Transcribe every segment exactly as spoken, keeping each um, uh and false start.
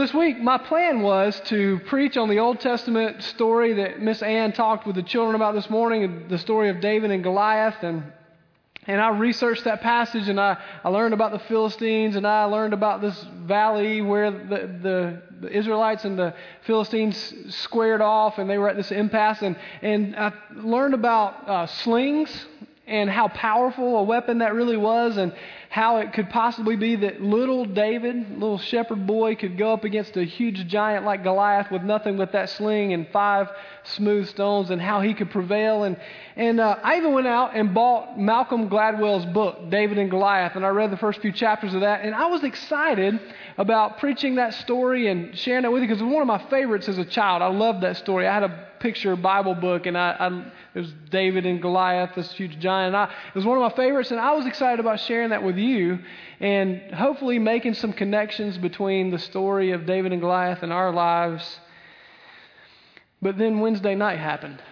This week, my plan was to preach on the Old Testament story that Miss Ann talked with the children about this morning, the story of David and Goliath. And and I researched that passage, and I, I learned about the Philistines, and I learned about this valley where the, the, the Israelites and the Philistines squared off, and they were at this impasse. And, and I learned about uh, slings and how powerful a weapon that really was, and how it could possibly be that little David, little shepherd boy, could go up against a huge giant like Goliath with nothing but that sling and five smooth stones, and how he could prevail. And and uh, I even went out and bought Malcolm Gladwell's book, David and Goliath, and I read the first few chapters of that, and I was excited about preaching that story and sharing that with you, because it was one of my favorites as a child. I loved that story. I had a picture Bible book, and I, I it was David and Goliath, this huge giant. And I, it was one of my favorites, and I was excited about sharing that with you, and hopefully making some connections between the story of David and Goliath and our lives. But then Wednesday night happened.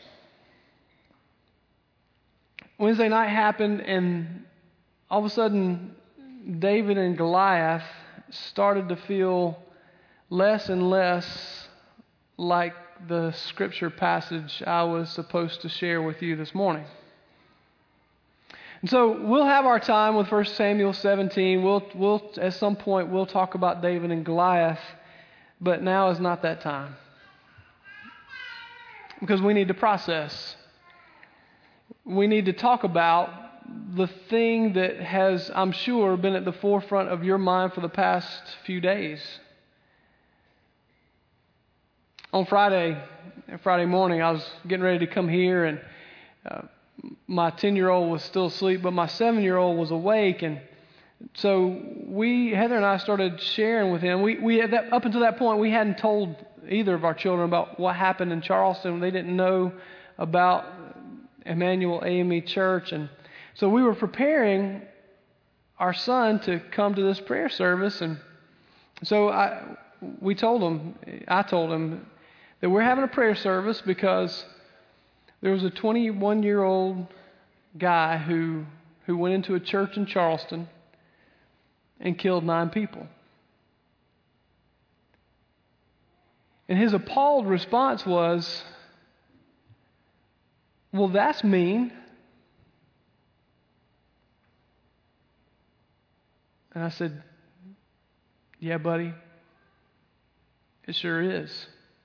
Wednesday night happened, and all of a sudden, David and Goliath started to feel less and less like the scripture passage I was supposed to share with you this morning. And so we'll have our time with First Samuel seventeen. We'll, we'll, at some point, we'll talk about David and Goliath, but now is not that time, because we need to process. We need to talk about the thing that has, I'm sure, been at the forefront of your mind for the past few days. On Friday, Friday morning, I was getting ready to come here, and uh, my ten-year-old was still asleep, but my seven-year-old was awake, and so we, Heather and I, started sharing with him. We, we that, up until that point, we hadn't told either of our children about what happened in Charleston. They didn't know about Emmanuel A M E Church, and so we were preparing our son to come to this prayer service, and so I, we told him, I told him that we're having a prayer service because there was a twenty-one-year-old guy who who went into a church in Charleston and killed nine people. And his appalled response was, "Well, that's mean." And I said, "Yeah, buddy, it sure is."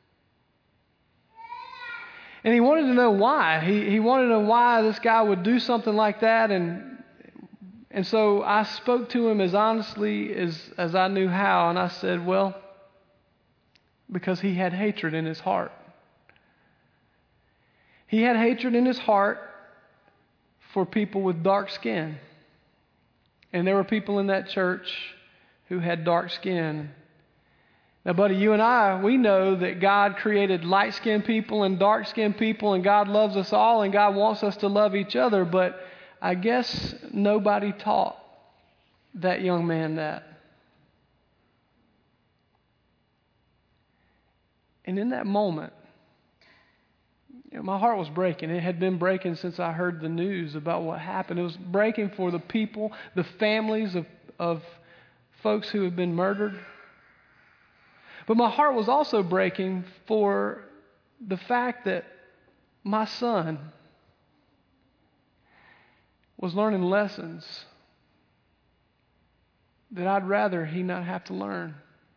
And he wanted to know why. He he wanted to know why this guy would do something like that. And and so I spoke to him as honestly as, as I knew how. And I said, well, because he had hatred in his heart. He had hatred in his heart for people with dark skin. And there were people in that church who had dark skin. Now, buddy, you and I, we know that God created light-skinned people and dark-skinned people, and God loves us all, and God wants us to love each other, but I guess nobody taught that young man that. And in that moment, you know, my heart was breaking. It had been breaking since I heard the news about what happened. It was breaking for the people, the families of, of folks who have been murdered. But my heart was also breaking for the fact that my son was learning lessons that I'd rather he not have to learn.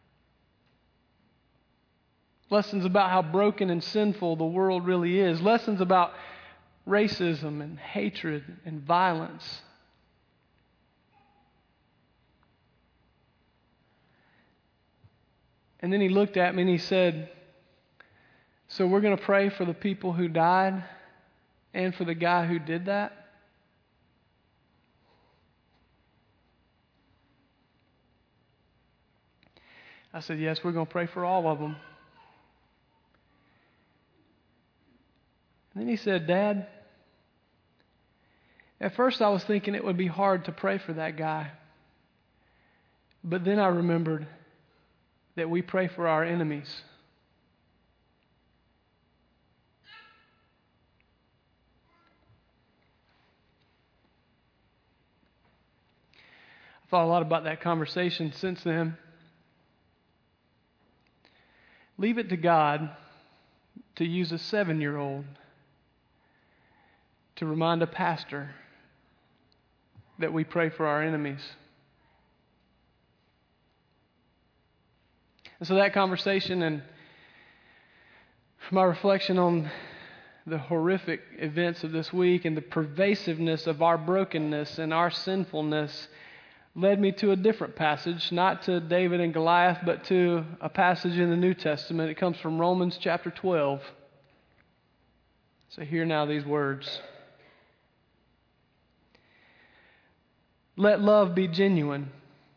Lessons about how broken and sinful the world really is. Lessons about racism and hatred and violence. And then he looked at me and he said, "So we're going to pray for the people who died and for the guy who did that?" I said, "Yes, we're going to pray for all of them." And then he said, "Dad, at first I was thinking it would be hard to pray for that guy. But then I remembered that we pray for our enemies." I thought a lot about that conversation since then. Leave it to God to use a seven-year-old to remind a pastor that we pray for our enemies. And so that conversation and my reflection on the horrific events of this week and the pervasiveness of our brokenness and our sinfulness led me to a different passage, not to David and Goliath, but to a passage in the New Testament. It comes from Romans chapter twelve. So hear now these words. Let love be genuine.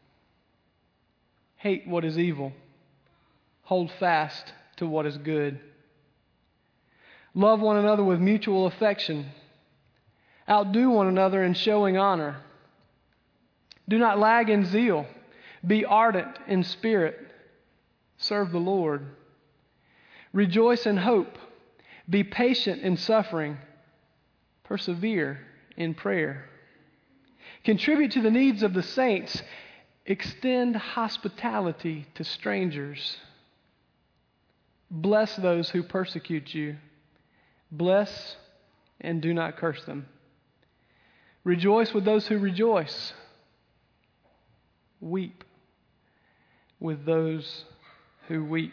Hate what is evil. Hold fast to what is good. Love one another with mutual affection. Outdo one another in showing honor. Do not lag in zeal. Be ardent in spirit. Serve the Lord. Rejoice in hope. Be patient in suffering. Persevere in prayer. Contribute to the needs of the saints. Extend hospitality to strangers. Bless those who persecute you. Bless and do not curse them. Rejoice with those who rejoice. Weep with those who weep.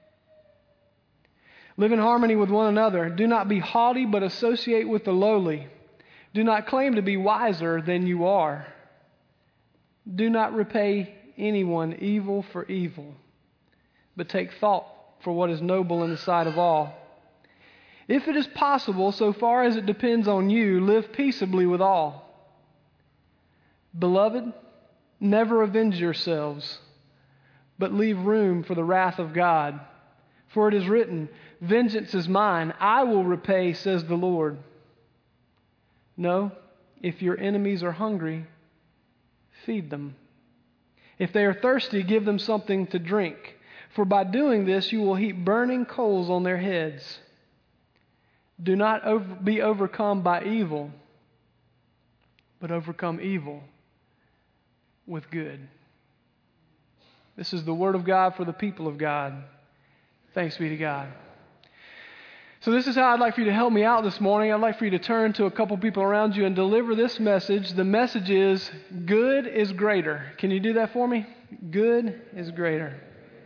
Live in harmony with one another. Do not be haughty, but associate with the lowly. Do not claim to be wiser than you are. Do not repay anyone evil for evil, but take thought for what is noble in the sight of all. If it is possible, so far as it depends on you, live peaceably with all. Beloved, never avenge yourselves, but leave room for the wrath of God. For it is written, vengeance is mine, I will repay, says the Lord. No, if your enemies are hungry, feed them. If they are thirsty, give them something to drink. For by doing this, you will heap burning coals on their heads. Do not over, be overcome by evil, but overcome evil with good. This is the word of God for the people of God. Thanks be to God. So this is how I'd like for you to help me out this morning. I'd like for you to turn to a couple people around you and deliver this message. The message is, good is greater. Can you do that for me? Good is greater.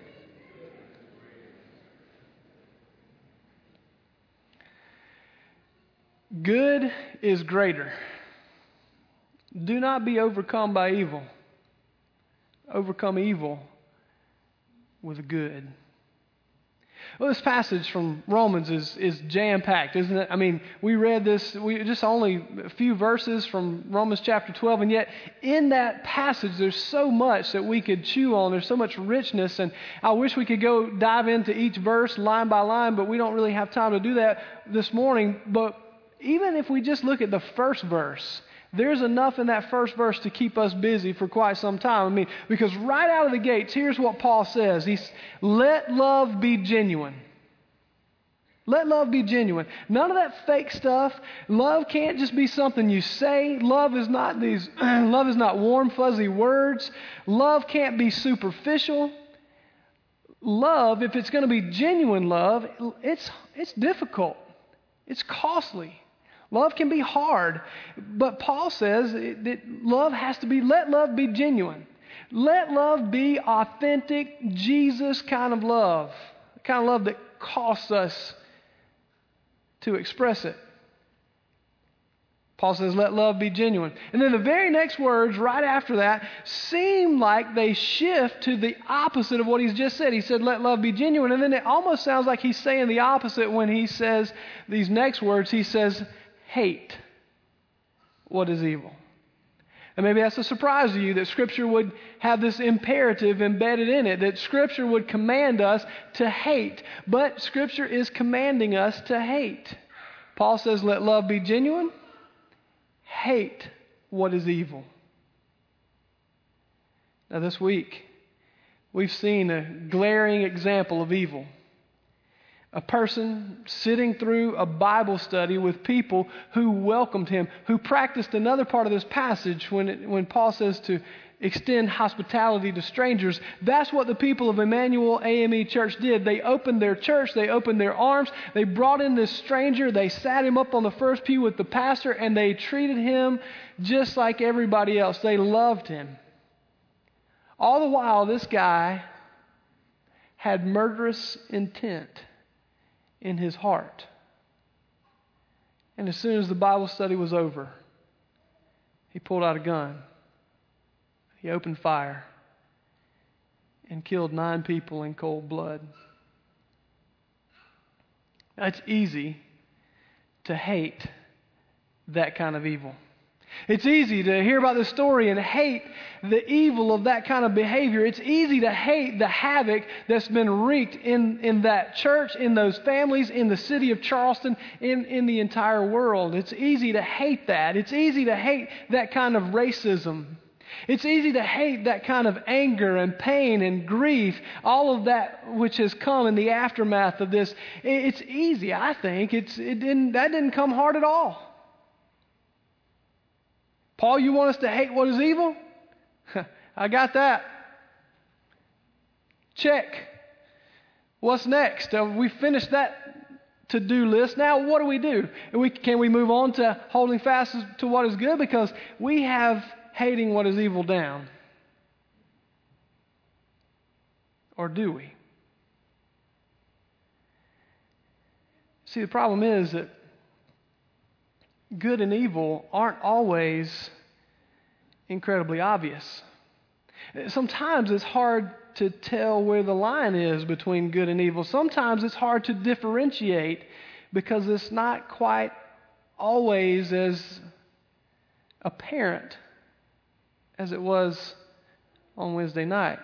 Good is greater. Do not be overcome by evil. Overcome evil with good. Well, this passage from Romans is, is jam-packed, isn't it? I mean, we read this, we just only a few verses from Romans chapter twelve, and yet in that passage there's so much that we could chew on. There's so much richness, and I wish we could go dive into each verse line by line, but we don't really have time to do that this morning. But even if we just look at the first verse, there's enough in that first verse to keep us busy for quite some time. I mean, because right out of the gates, here's what Paul says. He's, let love be genuine. Let love be genuine. None of that fake stuff. Love can't just be something you say. Love is not these, love is not warm, fuzzy words. Love can't be superficial. Love, if it's going to be genuine love, it's, it's difficult. It's costly. Love can be hard, but Paul says that love has to be, let love be genuine. Let love be authentic, Jesus kind of love. The kind of love that costs us to express it. Paul says, let love be genuine. And then the very next words right after that seem like they shift to the opposite of what he's just said. He said, let love be genuine. And then it almost sounds like he's saying the opposite when he says these next words. He says, hate what is evil. And maybe that's a surprise to you that Scripture would have this imperative embedded in it, that Scripture would command us to hate. But Scripture is commanding us to hate. Paul says, let love be genuine. Hate what is evil. Now this week, we've seen a glaring example of evil. A person sitting through a Bible study with people who welcomed him, who practiced another part of this passage when it, when Paul says to extend hospitality to strangers. That's what the people of Emmanuel A M E Church did. They opened their church, they opened their arms, they brought in this stranger, they sat him up on the first pew with the pastor, and they treated him just like everybody else. They loved him. All the while, this guy had murderous intent in his heart. And as soon as the Bible study was over, he pulled out a gun. He opened fire and killed nine people in cold blood. Now, it's easy to hate that kind of evil. It's easy to hear about this story and hate the evil of that kind of behavior. It's easy to hate the havoc that's been wreaked in, in that church, in those families, in the city of Charleston, in, in the entire world. It's easy to hate that. It's easy to hate that kind of racism. It's easy to hate that kind of anger and pain and grief, all of that which has come in the aftermath of this. It's easy, I think. It's, it didn't, that didn't come hard at all. Paul, you want us to hate what is evil? I got that. Check. What's next? Uh, we finished that to-do list. Now what do we do? We, can we move on to holding fast to what is good? Because we have hating what is evil down. Or do we? See, the problem is that good and evil aren't always incredibly obvious. Sometimes it's hard to tell where the line is between good and evil. Sometimes it's hard to differentiate because it's not quite always as apparent as it was on Wednesday night.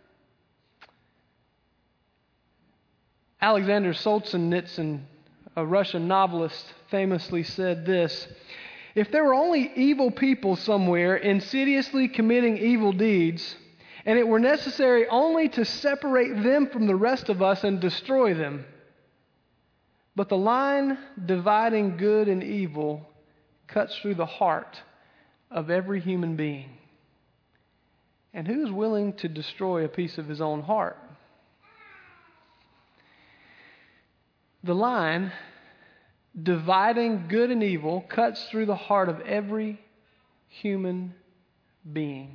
Alexander Solzhenitsyn, a Russian novelist, famously said this: if there were only evil people somewhere insidiously committing evil deeds, and it were necessary only to separate them from the rest of us and destroy them, but the line dividing good and evil cuts through the heart of every human being. And who's willing to destroy a piece of his own heart? The line dividing good and evil cuts through the heart of every human being.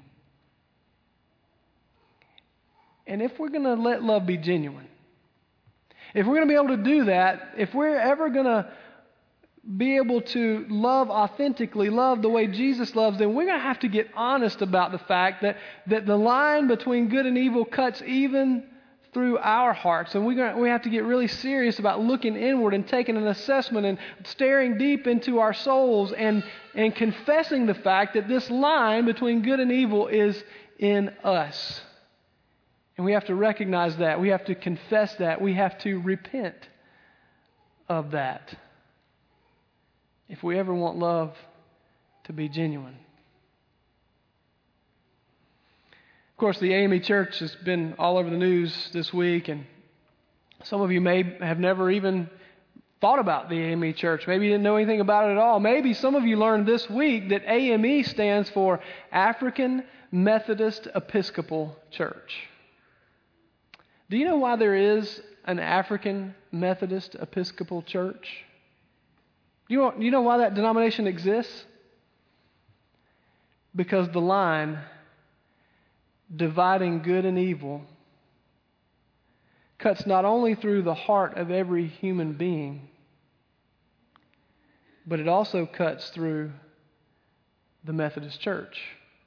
And if we're going to let love be genuine, if we're going to be able to do that, if we're ever going to be able to love authentically, love the way Jesus loves, then we're going to have to get honest about the fact that, that the line between good and evil cuts even through our hearts. And we're going to, we have to get really serious about looking inward and taking an assessment and staring deep into our souls and, and confessing the fact that this line between good and evil is in us. And we have to recognize that. We have to confess that. We have to repent of that if we ever want love to be genuine. Of course, the A M E Church has been all over the news this week, and some of you may have never even thought about the A M E Church. Maybe you didn't know anything about it at all. Maybe some of you learned this week that A M E stands for African Methodist Episcopal Church. Do you know why there is an African Methodist Episcopal Church? Do you know, do you know why that denomination exists? Because the line dividing good and evil cuts not only through the heart of every human being, but it also cuts through the Methodist Church.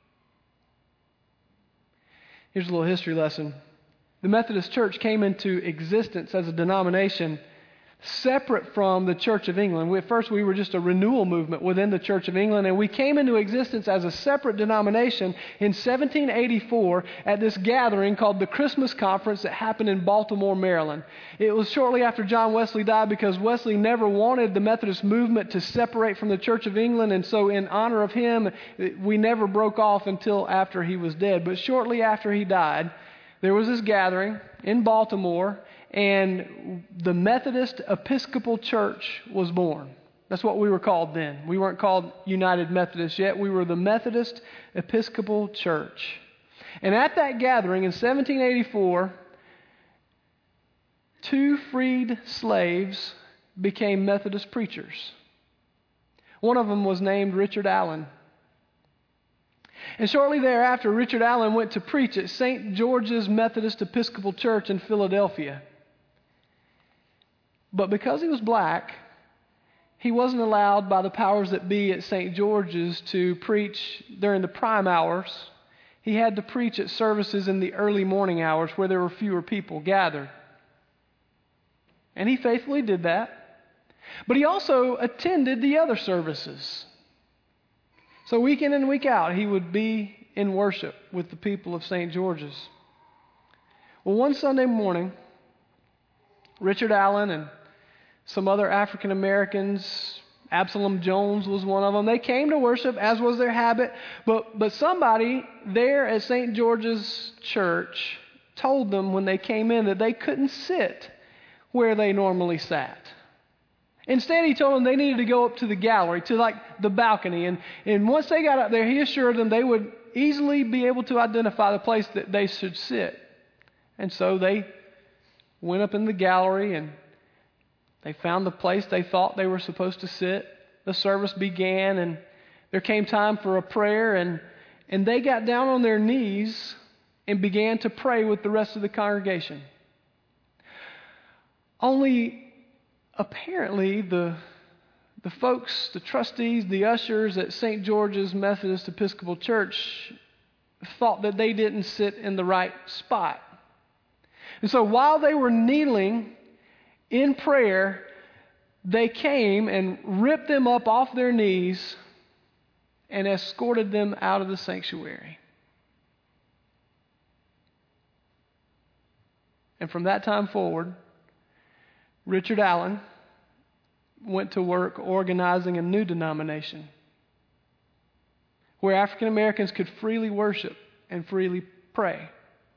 Here's a little history lesson. The Methodist Church came into existence as a denomination separate from the Church of England. We, at first, we were just a renewal movement within the Church of England, and we came into existence as a separate denomination in seventeen eighty-four at this gathering called the Christmas Conference that happened in Baltimore, Maryland. It was shortly after John Wesley died because Wesley never wanted the Methodist movement to separate from the Church of England, and so in honor of him, we never broke off until after he was dead. But shortly after he died, there was this gathering in Baltimore, and the Methodist Episcopal Church was born. That's what we were called then. We weren't called United Methodists yet. We were the Methodist Episcopal Church. And at that gathering in seventeen eighty-four, two freed slaves became Methodist preachers. One of them was named Richard Allen. And shortly thereafter, Richard Allen went to preach at Saint George's Methodist Episcopal Church in Philadelphia. But because he was black, he wasn't allowed by the powers that be at Saint George's to preach during the prime hours. He had to preach at services in the early morning hours where there were fewer people gathered. And he faithfully did that. But he also attended the other services. So week in and week out, he would be in worship with the people of Saint George's. Well, one Sunday morning, Richard Allen and some other African Americans, Absalom Jones was one of them, they came to worship as was their habit, but, but somebody there at Saint George's Church told them when they came in that they couldn't sit where they normally sat. Instead, he told them they needed to go up to the gallery, to like the balcony. And, and once they got up there, he assured them they would easily be able to identify the place that they should sit. And so they went up in the gallery and they found the place they thought they were supposed to sit. The service began and there came time for a prayer. And, and they got down on their knees and began to pray with the rest of the congregation. Only apparently, the, the folks, the trustees, the ushers at Saint George's Methodist Episcopal Church thought that they didn't sit in the right spot. And so while they were kneeling in prayer, they came and ripped them up off their knees and escorted them out of the sanctuary. And from that time forward, Richard Allen went to work organizing a new denomination where African Americans could freely worship and freely pray.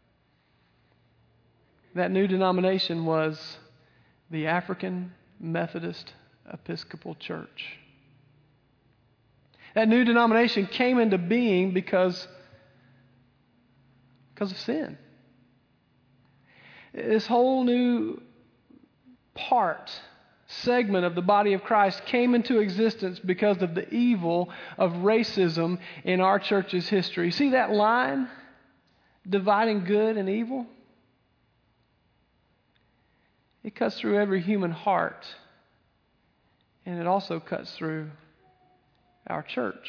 That new denomination was the African Methodist Episcopal Church. That new denomination came into being because, because of sin. This whole new part, segment of the body of Christ came into existence because of the evil of racism in our church's history. See that line dividing good and evil? It cuts through every human heart, and it also cuts through our church.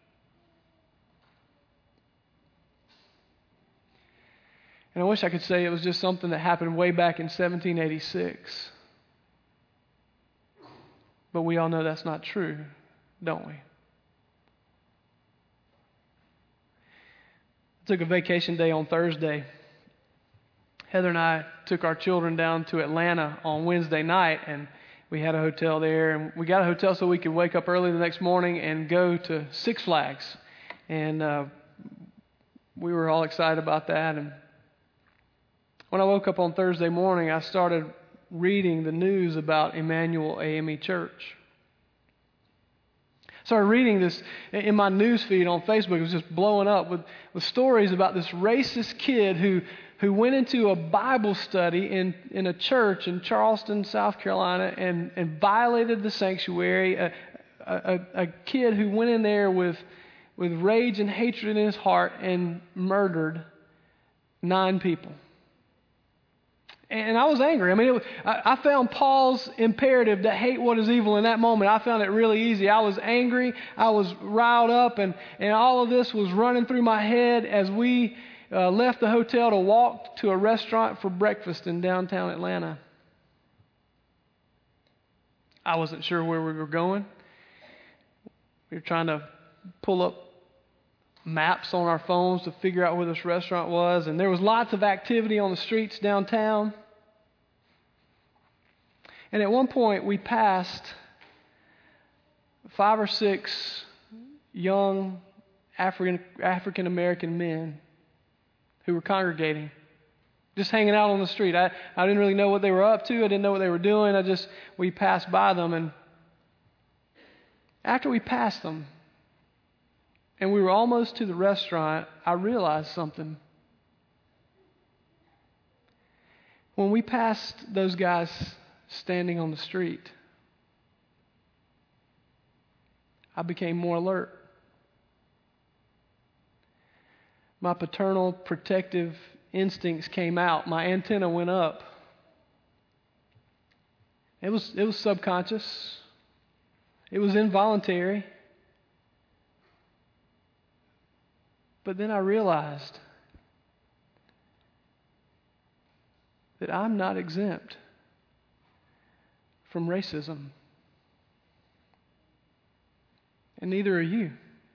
And I wish I could say it was just something that happened way back in seventeen eighty-six. But we all know that's not true, don't we? I took a vacation day on Thursday. Heather and I took our children down to Atlanta on Wednesday night, and we had a hotel there. And we got a hotel so we could wake up early the next morning and go to Six Flags. And uh, we were all excited about that. And when I woke up on Thursday morning, I started reading the news about Emmanuel A M E Church. I started reading this in my news feed on Facebook. It was just blowing up with, with stories about this racist kid who, who went into a Bible study in, in a church in Charleston, South Carolina, and, and violated the sanctuary. A, a, a kid who went in there with, with rage and hatred in his heart and murdered nine people. And I was angry. I mean, it was, I, I found Paul's imperative to hate what is evil in that moment. I found it really easy. I was angry. I was riled up. And, and all of this was running through my head as we uh, left the hotel to walk to a restaurant for breakfast in downtown Atlanta. I wasn't sure where we were going. We were trying to pull up maps on our phones to figure out where this restaurant was. And there was lots of activity on the streets downtown. And at one point, we passed five or six young African African American men who were congregating, just hanging out on the street. I, I didn't really know what they were up to. I didn't know what they were doing. I just, we passed by them. And after we passed them, and we were almost to the restaurant, I realized something when we passed those guys standing on the street, I became more alert. My paternal protective instincts came out. My antenna went up. It was, it was subconscious. It was involuntary. But then I realized that I'm not exempt from racism. And neither are you.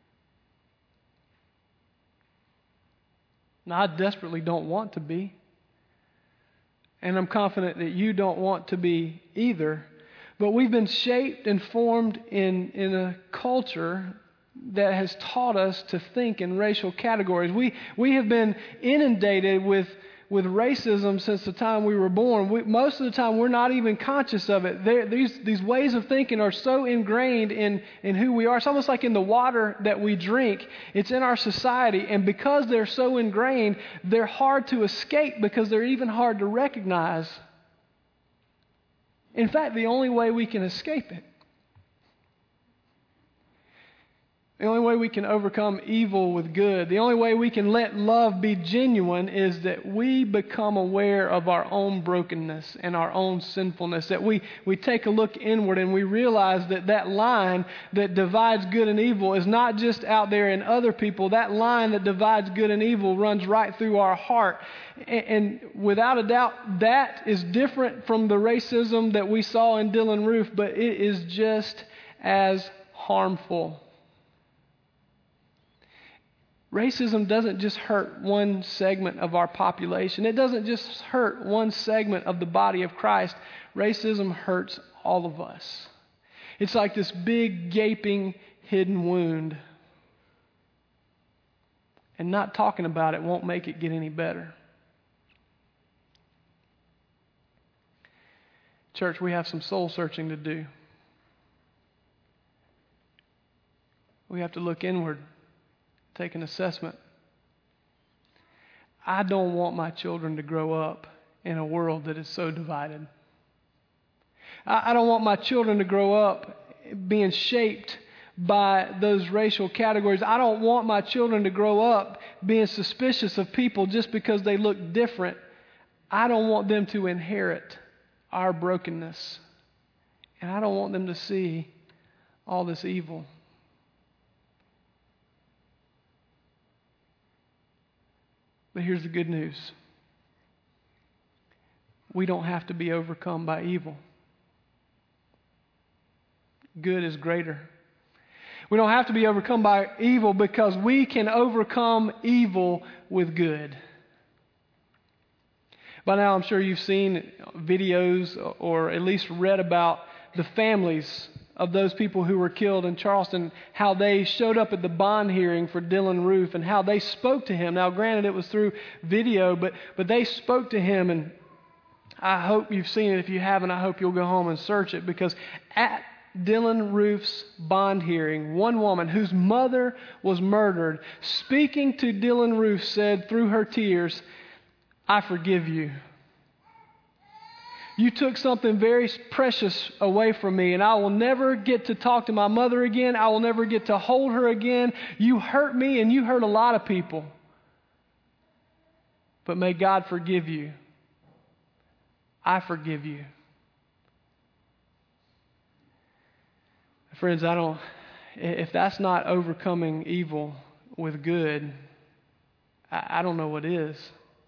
Now, I desperately don't want to be. And I'm confident that you don't want to be either. But we've been shaped and formed in, in a culture that has taught us to think in racial categories. We, we have been inundated with, with racism since the time we were born. We, most of the time, we're not even conscious of it. They're, these, these ways of thinking are so ingrained in, in who we are. It's almost like in the water that we drink. It's in our society. And because they're so ingrained, they're hard to escape because they're even hard to recognize. In fact, the only way we can escape it, the only way we can overcome evil with good, the only way we can let love be genuine is that we become aware of our own brokenness and our own sinfulness, that we, we take a look inward and we realize that that line that divides good and evil is not just out there in other people. That line that divides good and evil runs right through our heart. And, and without a doubt, that is different from the racism that we saw in Dylann Roof, but it is just as harmful. Racism doesn't just hurt one segment of our population. It doesn't just hurt one segment of the body of Christ. Racism hurts all of us. It's like this big, gaping, hidden wound. And not talking about it won't make it get any better. Church, we have some soul searching to do. We have to look inward. Take an assessment. I don't want my children to grow up in a world that is so divided. I, I don't want my children to grow up being shaped by those racial categories. I don't want my children to grow up being suspicious of people just because they look different. I don't want them to inherit our brokenness. And I don't want them to see all this evil. But here's the good news. We don't have to be overcome by evil. Good is greater. We don't have to be overcome by evil because we can overcome evil with good. By now, I'm sure you've seen videos or at least read about the families of those people who were killed in Charleston, how they showed up at the bond hearing for Dylann Roof and how they spoke to him. Now, granted, it was through video, but, but they spoke to him, and I hope you've seen it. If you haven't, I hope you'll go home and search it, because at Dylann Roof's bond hearing, one woman whose mother was murdered, speaking to Dylann Roof, said through her tears, "I forgive you. You took something very precious away from me, and I will never get to talk to my mother again. I will never get to hold her again. You hurt me, and you hurt a lot of people. But may God forgive you. I forgive you." Friends, I don't, if that's not overcoming evil with good, I, I don't know what is.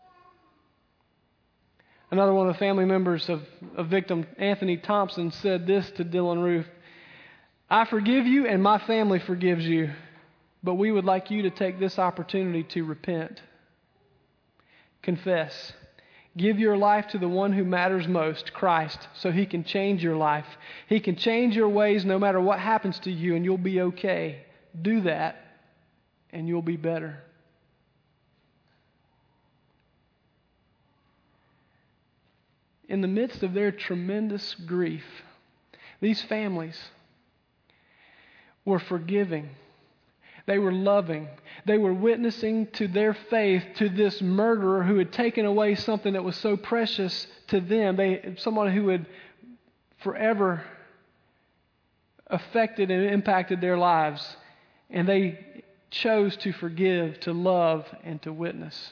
Another one of the family members of a victim, Anthony Thompson, said this to Dylann Roof: "I forgive you and my family forgives you, but we would like you to take this opportunity to repent. Confess. Give your life to the one who matters most, Christ, so He can change your life. He can change your ways no matter what happens to you, and you'll be okay. Do that, and you'll be better." In the midst of their tremendous grief, these families were forgiving. They were loving. They were witnessing to their faith to this murderer who had taken away something that was so precious to them. They, someone who had forever affected and impacted their lives. And they chose to forgive, to love, and to witness.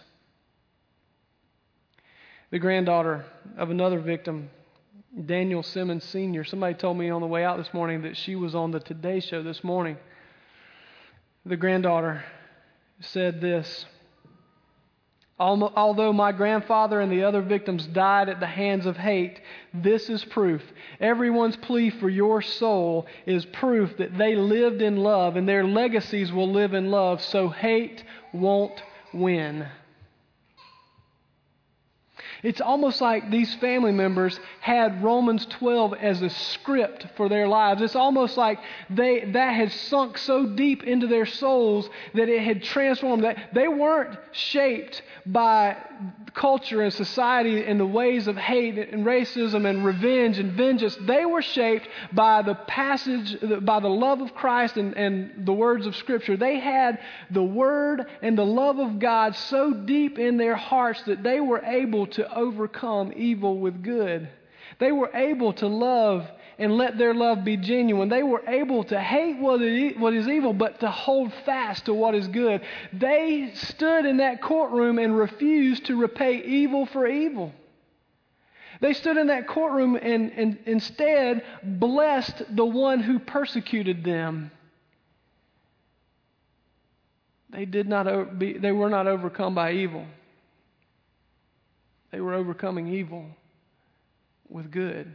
The granddaughter of another victim, Daniel Simmons Senior, somebody told me on the way out this morning that she was on the Today Show this morning. The granddaughter said this: although my grandfather and the other victims died at the hands of hate, this is proof. Everyone's plea for your soul is proof that they lived in love, and their legacies will live in love, so hate won't win. It's almost like these family members had Romans twelve as a script for their lives. It's almost like they that had sunk so deep into their souls that it had transformed. That they weren't shaped by culture and society and the ways of hate and racism and revenge and vengeance. They were shaped by the passage, by the love of Christ and, and the words of Scripture. They had the Word and the love of God so deep in their hearts that they were able to overcome evil with good. They were able to love and let their love be genuine. They were able to hate what is evil, but to hold fast to what is good. They stood in that courtroom and refused to repay evil for evil. They stood in that courtroom and, and instead blessed the one who persecuted them. They did not be, they were not overcome by evil. They were overcoming evil with good.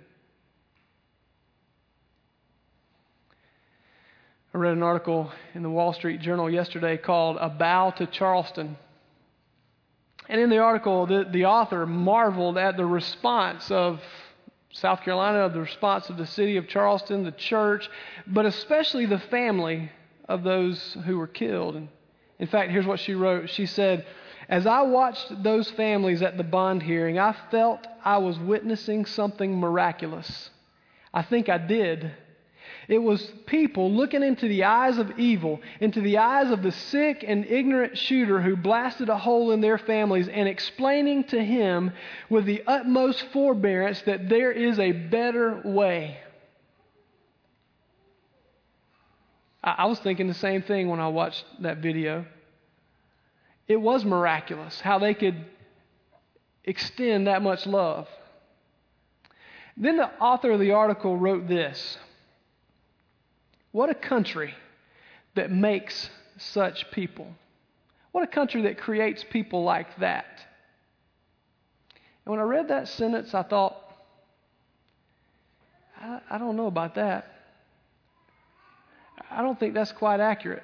I read an article in the Wall Street Journal yesterday called "A Bow to Charleston." And in the article, the, the author marveled at the response of South Carolina, the response of the city of Charleston, the church, but especially the family of those who were killed. And in fact, here's what she wrote. She said, "As I watched those families at the bond hearing, I felt I was witnessing something miraculous. I think I did. It was people looking into the eyes of evil, into the eyes of the sick and ignorant shooter who blasted a hole in their families and explaining to him with the utmost forbearance that there is a better way." I, I was thinking the same thing when I watched that video. It was miraculous how they could extend that much love. Then the author of the article wrote this: "What a country that makes such people. What a country that creates people like that." And when I read that sentence, I thought, I, I don't know about that. I don't think that's quite accurate.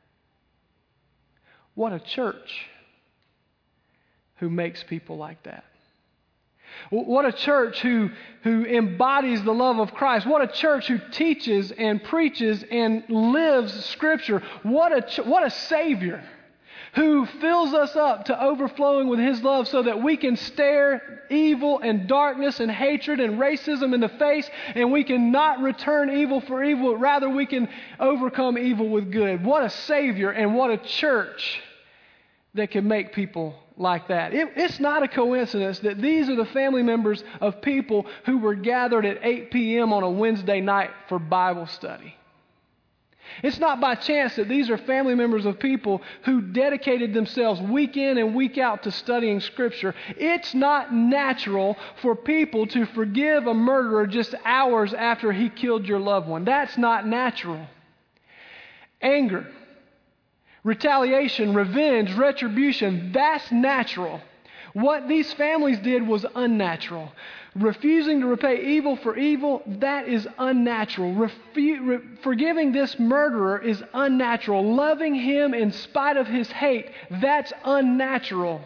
What a church who makes people like that. What a church who, who embodies the love of Christ. What a church who teaches and preaches and lives Scripture. What a, ch- what a Savior who fills us up to overflowing with His love so that we can stare evil and darkness and hatred and racism in the face, and we can not return evil for evil, but rather we can overcome evil with good. What a Savior, and what a church that can make people like that. It, it's not a coincidence that these are the family members of people who were gathered at eight p.m. on a Wednesday night for Bible study. It's not by chance that these are family members of people who dedicated themselves week in and week out to studying Scripture. It's not natural for people to forgive a murderer just hours after he killed your loved one. That's not natural. Anger, retaliation, revenge, retribution, that's natural. What these families did was unnatural. Refusing to repay evil for evil, that is unnatural. Refu- re- forgiving this murderer is unnatural. Loving him in spite of his hate, that's unnatural.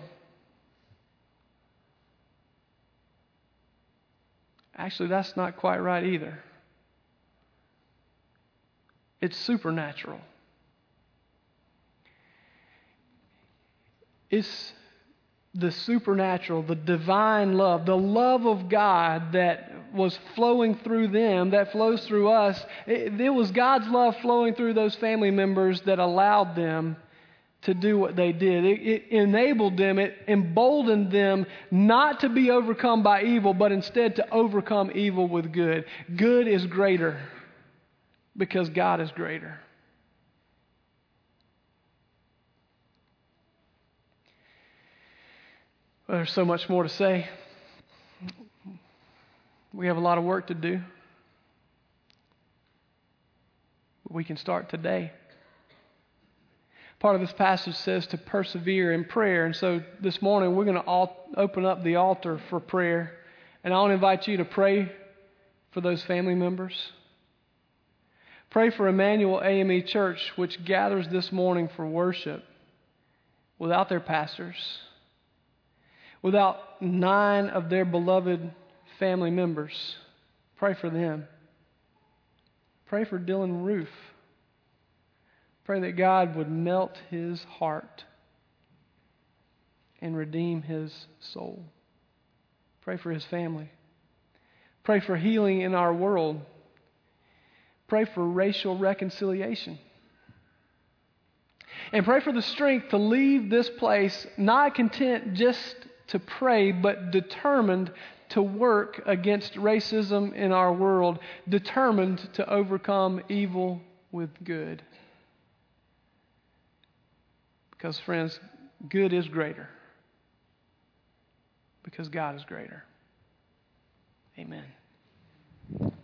Actually, that's not quite right either. It's supernatural. It's the supernatural, the divine love, the love of God that was flowing through them, that flows through us. It, it was God's love flowing through those family members that allowed them to do what they did. It, it enabled them, it emboldened them not to be overcome by evil, but instead to overcome evil with good. Good is greater because God is greater. Well, there's so much more to say. We have a lot of work to do. But we can start today. Part of this passage says to persevere in prayer. And so this morning we're going to all open up the altar for prayer. And I want to invite you to pray for those family members. Pray for Emmanuel A M E Church, which gathers this morning for worship without their pastors, without nine of their beloved family members. Pray for them. Pray for Dylan Roof. Pray that God would melt his heart and redeem his soul. Pray for his family. Pray for healing in our world. Pray for racial reconciliation. And pray for the strength to leave this place not content just to pray, but determined to work against racism in our world, determined to overcome evil with good. Because, friends, good is greater. Because God is greater. Amen.